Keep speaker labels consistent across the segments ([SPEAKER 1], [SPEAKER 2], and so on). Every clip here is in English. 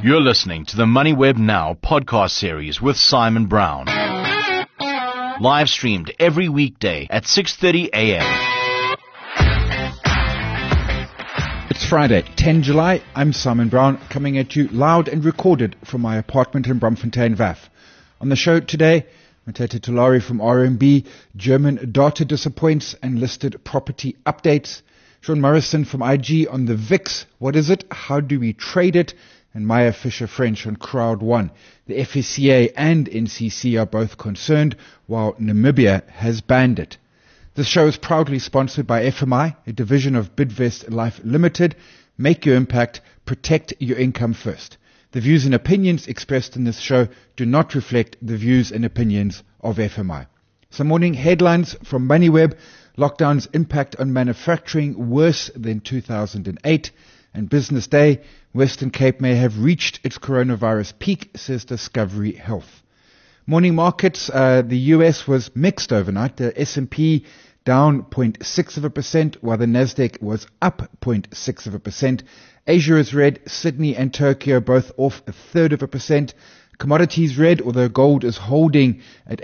[SPEAKER 1] You're listening to the MoneyWeb Now podcast series with Simon Brown. Live streamed every weekday at 6:30 a.m.
[SPEAKER 2] It's Friday, 10 July. I'm Simon Brown, coming at you loud and recorded from my apartment in Braamfontein, VAF. On the show today, Mteto Tulare from RMB, German data disappoints and listed property updates. Sean Morrison from IG on the VIX. What is it? How do we trade it? And Maya Fisher-French on Crowd One. The FSCA and NCC are both concerned, while Namibia has banned it. This show is proudly sponsored by FMI, a division of Bidvest Life Limited. Make your impact, protect your income first. The views and opinions expressed in this show do not reflect the views and opinions of FMI. Some morning headlines from MoneyWeb. Lockdown's impact on manufacturing worse than 2008. And Business Day, Western Cape may have reached its coronavirus peak, says Discovery Health. Morning markets, the US was mixed overnight. The S&P down 0.6%, while the Nasdaq was up 0.6%. Asia is red, Sydney and Tokyo both off 0.33%. Commodities red, although gold is holding at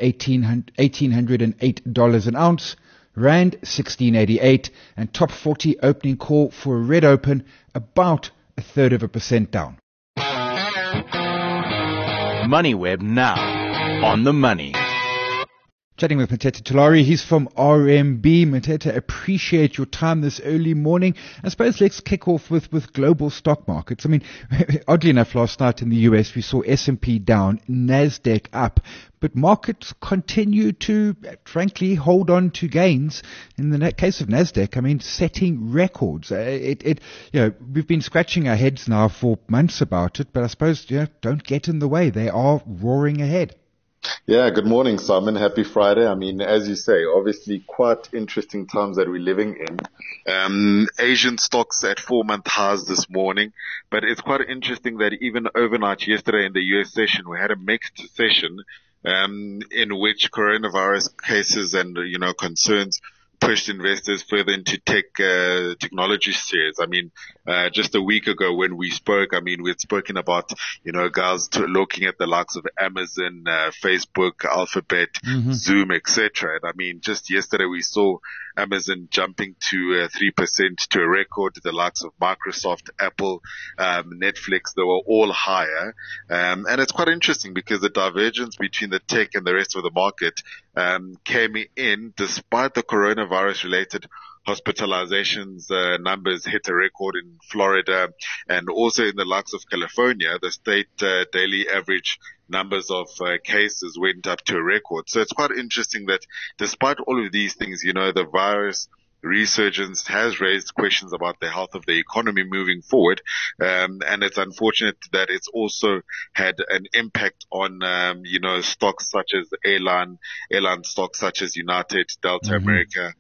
[SPEAKER 2] $1,808 an ounce. Rand 1688, and top 40 opening call for a red open about 0.33% down.
[SPEAKER 1] MoneyWeb Now on the money.
[SPEAKER 2] Chatting with Mteto Tulare, he's from RMB. Mteto, appreciate your time this early morning. I suppose let's kick off with global stock markets. I mean, oddly enough, last night in the US, we saw S&P down, NASDAQ up, but markets continue to, frankly, hold on to gains. In the case of NASDAQ, I mean, setting records. We've been scratching our heads now for months about it, but I suppose, don't get in the way. They are roaring ahead.
[SPEAKER 3] Yeah, good morning, Simon. Happy Friday. I mean, as you say, obviously quite interesting times that we're living in. Asian stocks at 4-month highs this morning, but it's quite interesting that even overnight yesterday in the US session, we had a mixed session, in which coronavirus cases and, concerns pushed investors further into technology shares. I mean, just a week ago when we spoke, we had spoken about, guys looking at the likes of Amazon, Facebook, Alphabet, Zoom, etc. And I mean, just yesterday we saw Amazon jumping to 3% to a record. The likes of Microsoft, Apple, Netflix, they were all higher. And it's quite interesting because the divergence between the tech and the rest of the market came in despite the coronavirus related hospitalizations numbers hit a record in Florida, and also in the likes of California, the state daily average numbers of cases went up to a record. So it's quite interesting that despite all of these things, the virus resurgence has raised questions about the health of the economy moving forward. And it's unfortunate that it's also had an impact on, stocks such as airline stocks such as United, Delta America,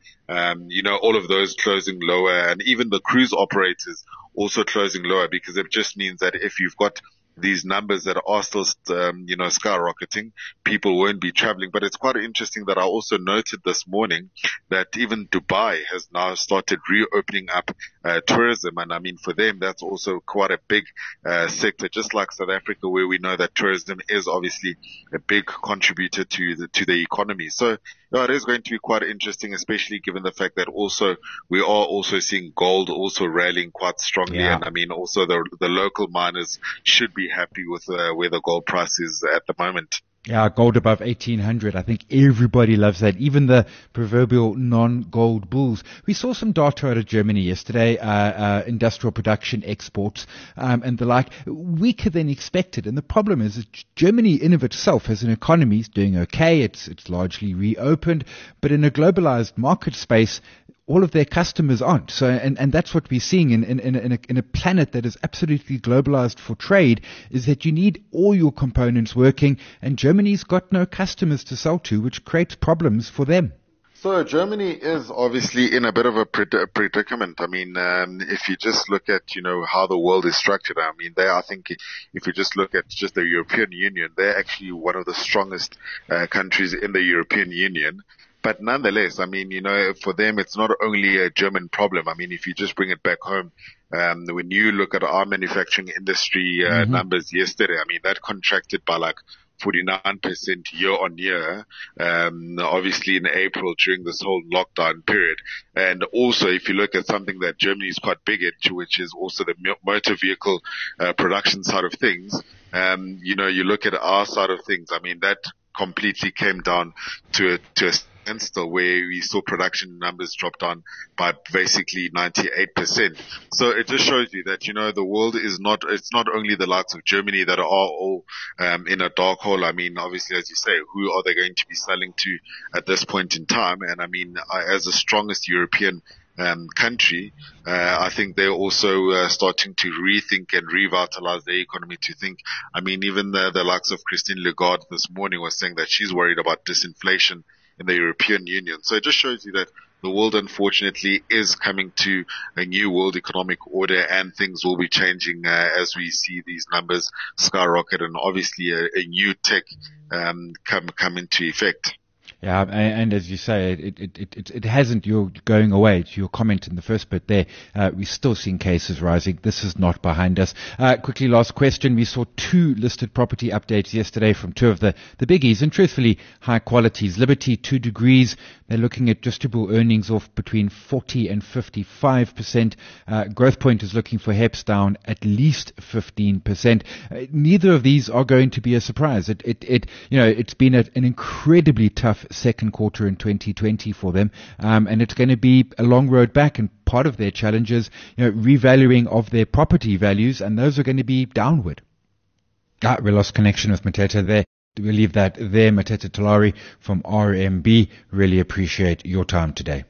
[SPEAKER 3] all of those closing lower, and even the cruise operators also closing lower, because it just means that if you've got these numbers that are still, skyrocketing, people won't be traveling. But it's quite interesting that I also noted this morning that even Dubai has now started reopening up tourism. And I mean, for them, that's also quite a big sector, just like South Africa, where we know that tourism is obviously a big contributor to the economy. So it is going to be quite interesting, especially given the fact that also we are also seeing gold also rallying quite strongly. Yeah. And I mean, also the local miners should be happy with where the gold price is at the moment.
[SPEAKER 2] Yeah, gold above 1,800. I think everybody loves that, even the proverbial non-gold bulls. We saw some data out of Germany yesterday, industrial production, exports, and the like, weaker than expected. And the problem is that Germany in of itself as an economy is doing okay. It's largely reopened, but in a globalized market space, all of their customers aren't. So, and that's what we're seeing in a planet that is absolutely globalized for trade, is that you need all your components working, and Germany's got no customers to sell to, which creates problems for them.
[SPEAKER 3] So Germany is obviously in a bit of a predicament. I mean, if you just look at, how the world is structured, I mean, I think if you just look at just the European Union, they're actually one of the strongest countries in the European Union. But nonetheless, I mean, for them, it's not only a German problem. I mean, if you just bring it back home, when you look at our manufacturing industry numbers yesterday, I mean, that contracted by like 49% year on year, obviously in April during this whole lockdown period. And also, if you look at something that Germany is quite big into, which is also the motor vehicle production side of things, you look at our side of things. I mean, that completely came down to a standstill where we saw production numbers drop down by basically 98%. So it just shows you that, the world it's not only the likes of Germany that are all in a dark hole. I mean, obviously, as you say, who are they going to be selling to at this point in time? And I mean, as the strongest European country, I think they're also starting to rethink and revitalize their economy to think. I mean, even the likes of Christine Lagarde this morning was saying that she's worried about disinflation in the European Union. So it just shows you that the world, unfortunately, is coming to a new world economic order, and things will be changing as we see these numbers skyrocket, and obviously a new tech come into effect.
[SPEAKER 2] Yeah, and as you say, it hasn't. You're going away to your comment in the first bit there. We're still seeing cases rising. This is not behind us. Quickly, last question. We saw 2 listed property updates yesterday from 2 of the biggies, and truthfully, high qualities. Liberty, 2 degrees. They're looking at distributable earnings off between 40 and 55%. Growth Point is looking for HEPS down at least 15%. Neither of these are going to be a surprise. It's been an incredibly tough second quarter in 2020 for them, and it's going to be a long road back. And part of their challenge is, revaluing of their property values, and those are going to be downward. We lost connection with Mateta there. We'll leave that there. Mateta Tulare from RMB. Really appreciate your time today.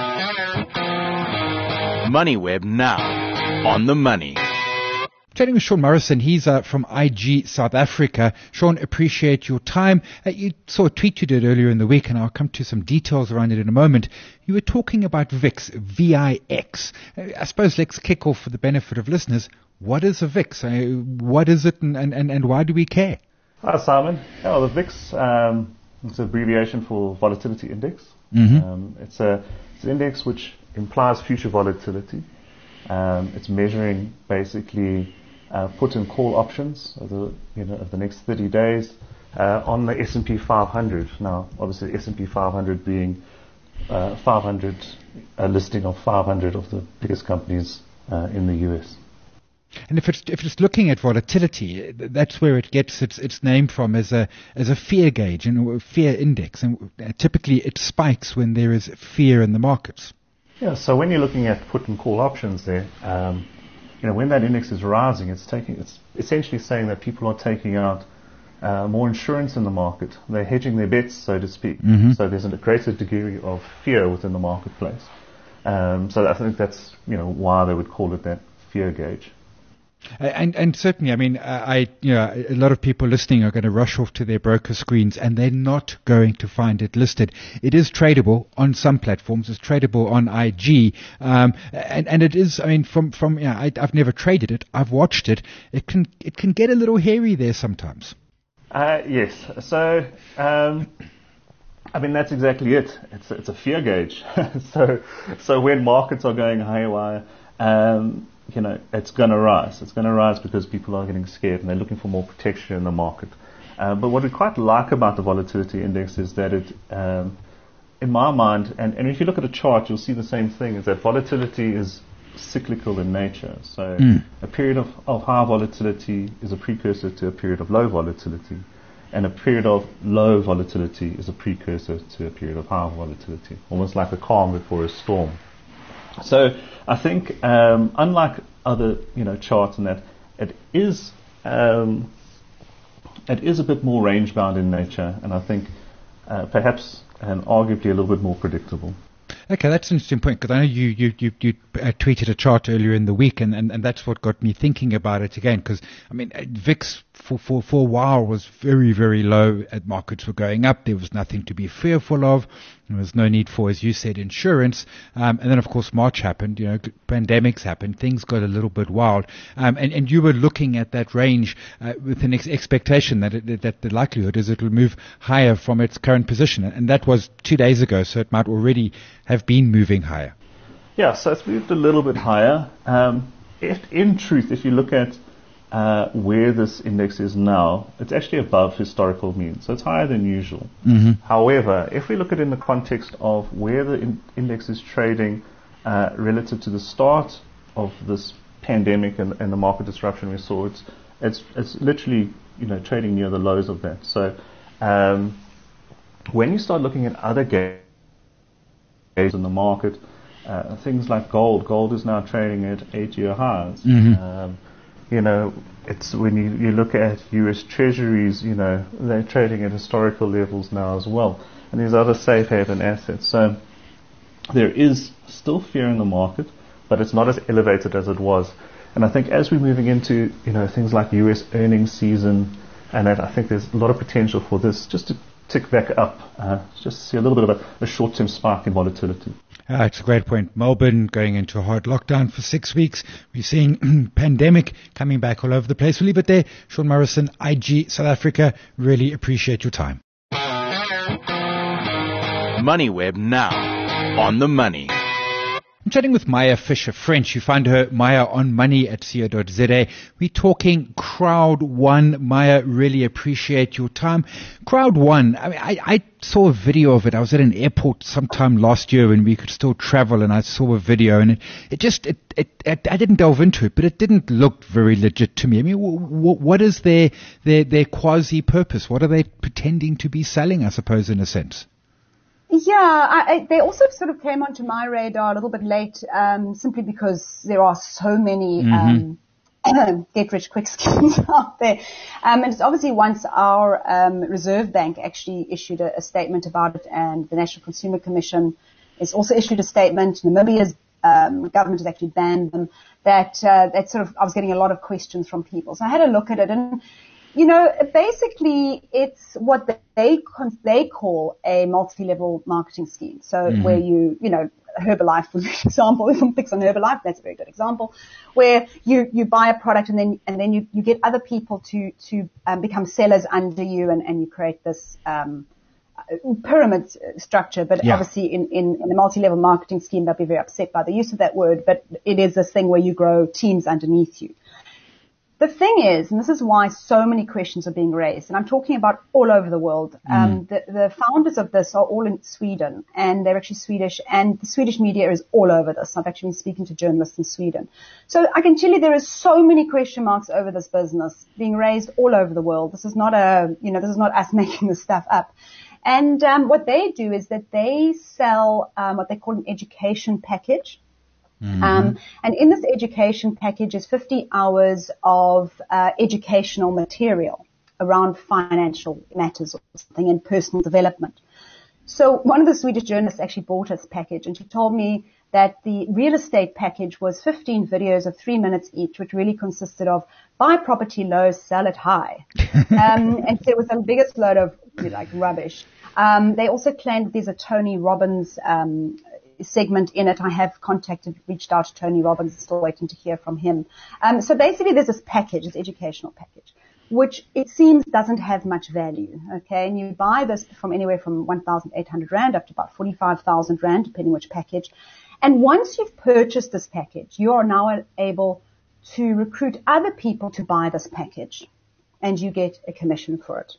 [SPEAKER 1] MoneyWeb now on the money.
[SPEAKER 2] Chatting with Sean Morrison, he's from IG South Africa. Sean, appreciate your time. You saw a tweet you did earlier in the week, and I'll come to some details around it in a moment. You were talking about VIX, V-I-X. I suppose let's kick off for the benefit of listeners. What is a VIX? What is it, and why do we care?
[SPEAKER 4] Hi, Simon. The VIX, it's an abbreviation for Volatility Index. It's an index which implies future volatility. It's measuring basically put and call options of the next 30 days on the S&P 500. Now, obviously, S&P 500 being 500, a listing of 500 of the biggest companies in the US.
[SPEAKER 2] And if it's looking at volatility, that's where it gets its name from as a fear gauge and a fear index, and typically it spikes when there is fear in the markets.
[SPEAKER 4] Yeah, so when you're looking at put and call options there, when that index is rising, it's essentially saying that people are taking out more insurance in the market. They're hedging their bets, so to speak. So there's a greater degree of fear within the marketplace. So I think that's why they would call it that fear gauge.
[SPEAKER 2] And certainly, I mean, a lot of people listening are going to rush off to their broker screens, and they're not going to find it listed. It is tradable on some platforms. It's tradable on IG, and it is. I mean, I've never traded it. I've watched it. It can get a little hairy there sometimes.
[SPEAKER 4] Yes. So, I mean, that's exactly it. It's a fear gauge. So when markets are going haywire, it's going to rise. It's going to rise because people are getting scared and they're looking for more protection in the market. But what we quite like about the volatility index is that it, in my mind, and if you look at a chart, you'll see the same thing, is that volatility is cyclical in nature. So a period of high volatility is a precursor to a period of low volatility. And a period of low volatility is a precursor to a period of high volatility, almost like a calm before a storm. So I think, unlike other charts, in that it is a bit more range bound in nature, and I think perhaps and arguably a little bit more predictable.
[SPEAKER 2] Okay, that's an interesting point, because I know you tweeted a chart earlier in the week, and that's what got me thinking about it again. Because I mean, VIX for a while was very, very low. Markets were going up. There was nothing to be fearful of. There was no need for, as you said, insurance. And then, of course, March happened, pandemics happened, things got a little bit wild. And you were looking at that range with an expectation that the likelihood is it will move higher from its current position. And that was 2 days ago, so it might already have been moving higher.
[SPEAKER 4] Yeah, so it's moved a little bit higher. In truth, if you look at where this index is now, it's actually above historical mean, so it's higher than usual.
[SPEAKER 2] Mm-hmm.
[SPEAKER 4] However, if we look at it in the context of where the index is trading relative to the start of this pandemic and the market disruption we saw, it's literally trading near the lows of that. So when you start looking at other gains in the market, things like gold is now trading at 8-year highs.
[SPEAKER 2] Mm-hmm.
[SPEAKER 4] It's when you look at U.S. Treasuries, they're trading at historical levels now as well, and these other safe haven assets. So there is still fear in the market, but it's not as elevated as it was. And I think as we're moving into things like U.S. earnings season, and I think there's a lot of potential for this just to tick back up, just to see a little bit of a short-term spike in volatility.
[SPEAKER 2] It's a great point. Melbourne going into a hard lockdown for 6 weeks. We're seeing pandemic coming back all over the place. We'll leave it there. Sean Morrison, IG South Africa. Really appreciate your time.
[SPEAKER 1] MoneyWeb now on the money.
[SPEAKER 2] I'm chatting with Maya Fisher-French. You find her, Maya, on money at co.za. We're talking Crowd One. Maya, really appreciate your time. Crowd One, I saw a video of it. I was at an airport sometime last year when we could still travel, and I saw a video, and I didn't delve into it, but it didn't look very legit to me. I mean, what is their quasi-purpose? What are they pretending to be selling, I suppose, in a sense?
[SPEAKER 5] Yeah, they also sort of came onto my radar a little bit late, simply because there are so many get-rich-quick schemes out there. And it's obviously once our Reserve Bank actually issued a statement about it, and the National Consumer Commission has also issued a statement. Namibia's government has actually banned them. That sort of, I was getting a lot of questions from people. So I had a look at it, and basically it's what they call a multi-level marketing scheme. So where Herbalife was an example. If one picks on Herbalife, that's a very good example, where you buy a product and then you get other people to become sellers under you, and you create this pyramid structure. But obviously in the multi-level marketing scheme, they'll be very upset by the use of that word, but it is this thing where you grow teams underneath you. The thing is, and this is why so many questions are being raised, and I'm talking about all over the world, the founders of this are all in Sweden, and they're actually Swedish, and the Swedish media is all over this. I've actually been speaking to journalists in Sweden. So I can tell you there is so many question marks over this business being raised all over the world. This is not this is not us making this stuff up. And what they do is that they sell what they call an education package. And in this education package is 50 hours of educational material around financial matters or something, and personal development. So one of the Swedish journalists actually bought this package, and she told me that the real estate package was 15 videos of 3 minutes each, which really consisted of buy property low, sell it high. And so it was the biggest load of rubbish. They also claimed that there's a Tony Robbins segment in it. I have reached out to Tony Robbins, still waiting to hear from him. So basically there's this package, this educational package, which it seems doesn't have much value. Okay. And you buy this from anywhere from 1,800 Rand up to about 45,000 Rand, depending which package. And once you've purchased this package, you are now able to recruit other people to buy this package, and you get a commission for it.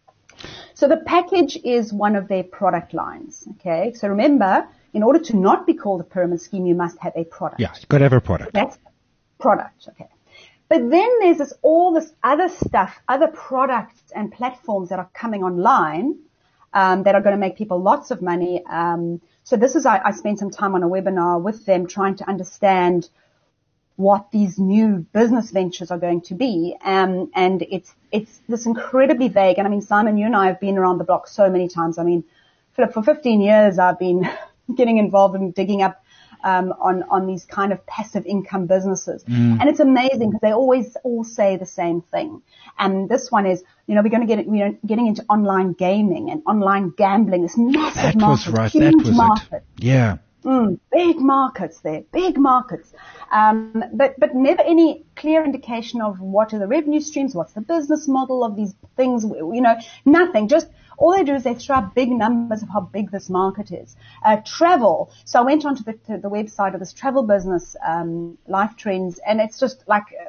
[SPEAKER 5] So the package is one of their product lines. Okay. So remember, in order to not be called a pyramid scheme, you must have a product.
[SPEAKER 2] Yeah, you've got to have a product.
[SPEAKER 5] That's product, okay. But then there's all this other stuff, other products and platforms that are coming online that are going to make people lots of money. So this is, I spent some time on a webinar with them trying to understand what these new business ventures are going to be. And it's this incredibly vague. And I mean, Simon, you and I have been around the block so many times. I mean, Philip, for 15 years, I've been getting involved in digging up on these kind of passive income businesses. And it's amazing because they always all say the same thing. And this one is, we're getting into online gaming and online gambling, this massive market, huge market.
[SPEAKER 2] Yeah.
[SPEAKER 5] Big markets there, big markets. But never any clear indication of what are the revenue streams, what's the business model of these things, nothing. Just all they do is they throw up big numbers of how big this market is. Travel. So I went onto the website of this travel business, Life Trends, and it's just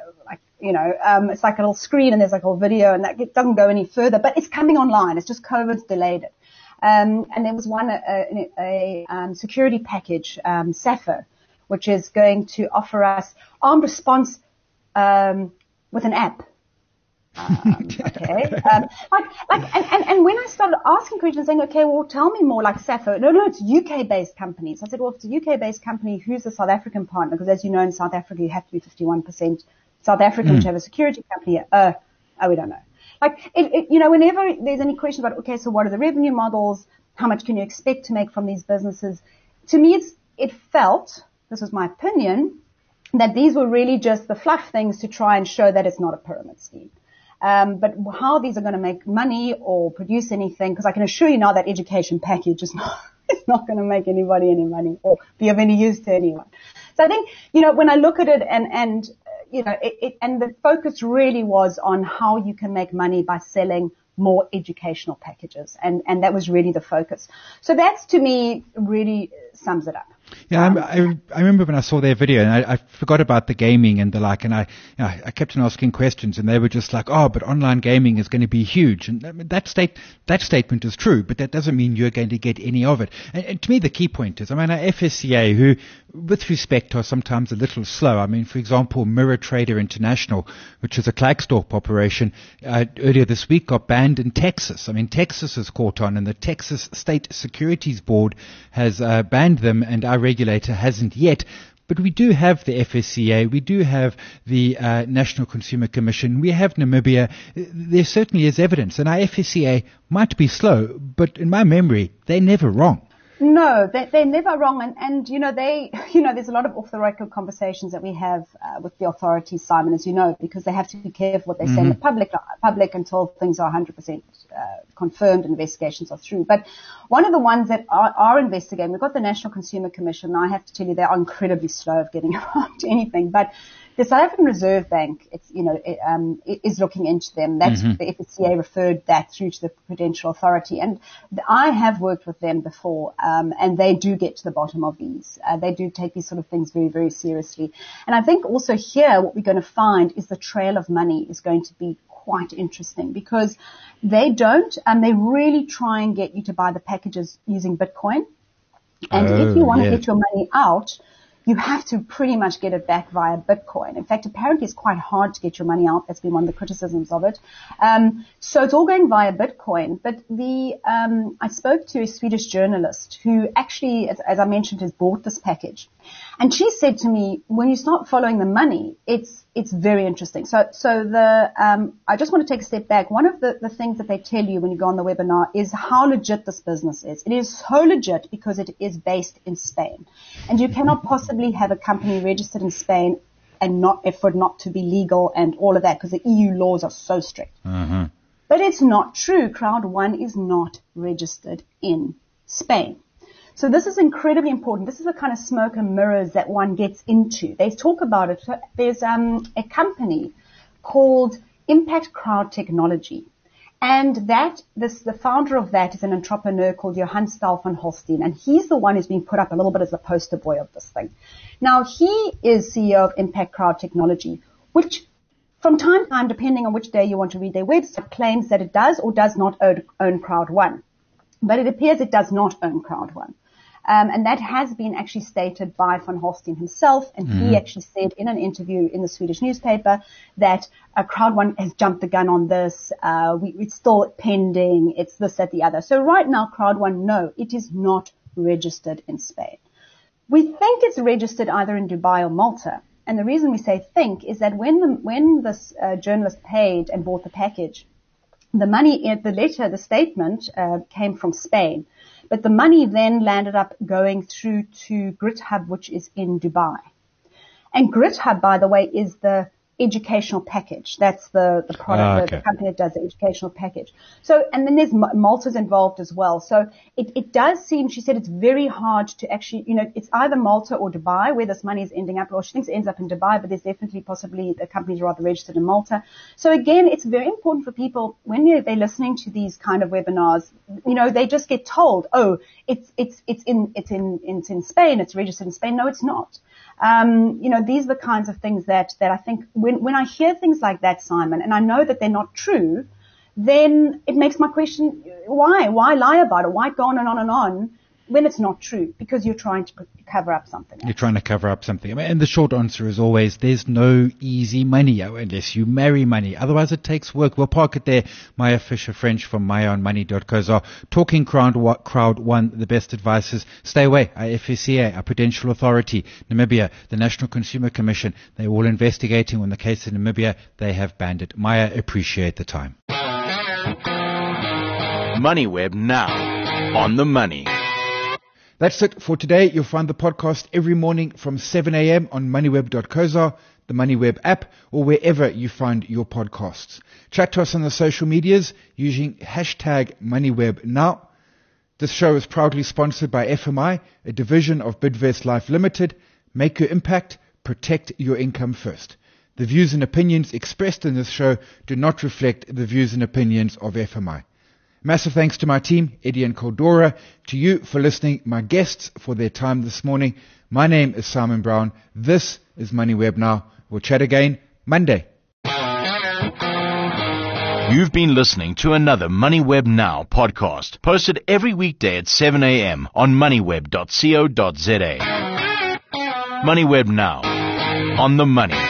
[SPEAKER 5] it's like a little screen and there's like a little video and it doesn't go any further, but it's coming online. It's just COVID's delayed it. And there was one, a security package, Sappho, which is going to offer us armed response, with an app. Okay. And when I started asking questions saying, okay, well, tell me more like Sappho. No, it's UK-based companies. I said, well, if it's a UK-based company, who's the South African partner? Because as you know, in South Africa, you have to be 51% South African to have a security company. We don't know. Whenever there's any question about, okay, so what are the revenue models? How much can you expect to make from these businesses? To me, it felt, this was my opinion, that these were really just the fluff things to try and show that it's not a pyramid scheme. But how these are going to make money or produce anything, because I can assure you now that education package is not going to make anybody any money or be of any use to anyone. So I think, when I look at it and the focus really was on how you can make money by selling more educational packages. And that was really the focus. So that's, to me, really sums it up.
[SPEAKER 2] Yeah, I remember when I saw their video and I forgot about the gaming and the like, and I kept on asking questions and they were just like, but online gaming is going to be huge. And that statement is true, but that doesn't mean you're going to get any of it. And to me, the key point is, our FSCA, who, with respect, are sometimes a little slow. For example, Mirror Trader International, which is a Klerksdorp operation, earlier this week got banned in Texas. Texas has caught on, and the Texas State Securities Board has banned them, and our regulator hasn't yet. But we do have the FSCA, we do have the National Consumer Commission, we have Namibia. There certainly is evidence, and our FSCA might be slow, but in my memory, they're never wrong.
[SPEAKER 5] No, they're never wrong. And there's a lot of off-the-record conversations that we have with the authorities, Simon, as you know, because they have to be careful what they say in the public until things are 100% confirmed and investigations are through. But one of the ones that are investigating, we've got the National Consumer Commission. I have to tell you, they are incredibly slow of getting around to anything. But the South African Reserve Bank, is looking into them. That's the FSCA referred that through to the Prudential Authority, and I have worked with them before, and they do get to the bottom of these. They do take these sort of things very, very seriously. And I think also here, what we're going to find is the trail of money is going to be quite interesting because they really try and get you to buy the packages using Bitcoin, and if you want to get your money out, you have to pretty much get it back via Bitcoin. In fact, apparently it's quite hard to get your money out. That's been one of the criticisms of it. So it's all going via Bitcoin. But I spoke to a Swedish journalist who actually, as I mentioned, has bought this package. And she said to me, when you start following the money, it's very interesting. So I just want to take a step back. One of the things that they tell you when you go on the webinar is how legit this business is. It is so legit because it is based in Spain. And you cannot possibly have a company registered in Spain and for it not to be legal and all of that because the EU laws are so strict.
[SPEAKER 2] Mm-hmm.
[SPEAKER 5] But it's not true. Crowd One is not registered in Spain. So this is incredibly important. This is the kind of smoke and mirrors that one gets into. They talk about it. There's a company called Impact Crowd Technology. And the founder of that is an entrepreneur called Johan Staal van Holstein. And he's the one who's been put up a little bit as the poster boy of this thing. Now, he is CEO of Impact Crowd Technology, which from time to time, depending on which day you want to read their website, claims that it does or does not own Crowd One. But it appears it does not own Crowd One. And that has been actually stated by Van Holstein himself, and he actually said in an interview in the Swedish newspaper that Crowd One has jumped the gun on this. It's still pending. It's this, that, the other. So right now, Crowd One, no, it is not registered in Spain. We think it's registered either in Dubai or Malta. And the reason we say think is that when this journalist paid and bought the package, the money, the statement came from Spain. But the money then landed up going through to GritHub, which is in Dubai. And GritHub, by the way, is the educational package. That's the product, the company that does the educational package. So, and then there's Malta's involved as well. So it does seem, she said, it's very hard to actually, it's either Malta or Dubai where this money is ending up, or she thinks it ends up in Dubai, but there's definitely possibly the company's rather registered in Malta. So again, it's very important for people when they're listening to these kind of webinars, they just get told, oh, it's in Spain, it's registered in Spain. No, it's not. These are the kinds of things that I think when I hear things like that, Simon, and I know that they're not true, then it makes my question, why lie about it? Why go on and on and on when it's not true? Because you're trying to cover up something.
[SPEAKER 2] You're trying to cover up something. And the short answer is always, there's no easy money unless you marry money. Otherwise it takes work. We'll park it there. Maya Fisher-French from MayaOnMoney.co.za. Talking Crowd 1, the best advices. Stay away. Our FSCA, our Prudential Authority, Namibia, the National Consumer Commission, they're all investigating on the case in Namibia. They have banned it. Maya, appreciate the time.
[SPEAKER 1] MoneyWeb now. On the money.
[SPEAKER 2] That's it for today. You'll find the podcast every morning from 7 a.m. on moneyweb.co.za, the MoneyWeb app, or wherever you find your podcasts. Chat to us on the social medias using hashtag MoneyWebNow. This show is proudly sponsored by FMI, a division of Bidvest Life Limited. Make your impact, protect your income first. The views and opinions expressed in this show do not reflect the views and opinions of FMI. Massive thanks to my team, Eddie and Caldora, to you for listening, my guests for their time this morning. My name is Simon Brown. This is MoneyWeb Now. We'll chat again Monday.
[SPEAKER 1] You've been listening to another MoneyWeb Now podcast, posted every weekday at 7 a.m. on moneyweb.co.za. MoneyWeb Now. On the money.